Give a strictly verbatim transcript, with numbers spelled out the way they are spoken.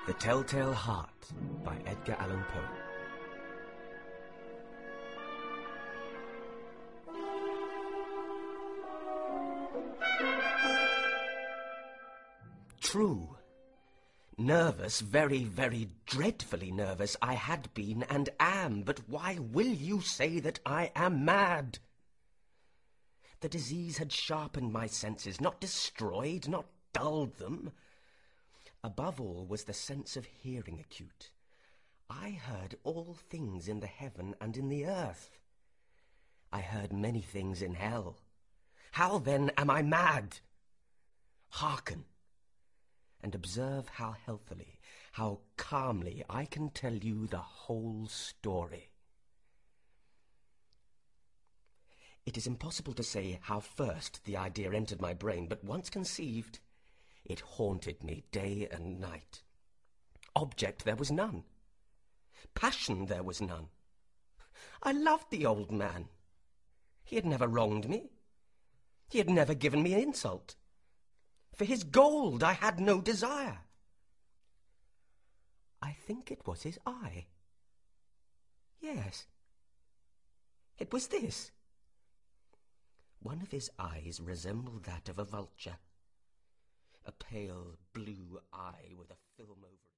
The Telltale Heart by Edgar Allan Poe. True. Nervous, very, very dreadfully nervous I had been and am, but why will you say that I am mad? The disease had sharpened my senses, not destroyed, not dulled them. Above all was the sense of hearing acute. I heard all things in the heaven and in the earth. I heard many things in hell. How then am I mad? Hearken, and observe how healthily, how calmly I can tell you the whole story. It is impossible to say how first the idea entered my brain, but once conceived, it haunted me day and night. Object there was none. Passion there was none. I loved the old man. He had never wronged me. He had never given me insult. For his gold I had no desire. I think it was his eye. Yes, it was this. One of his eyes resembled that of a vulture. A pale blue eye with a film over it.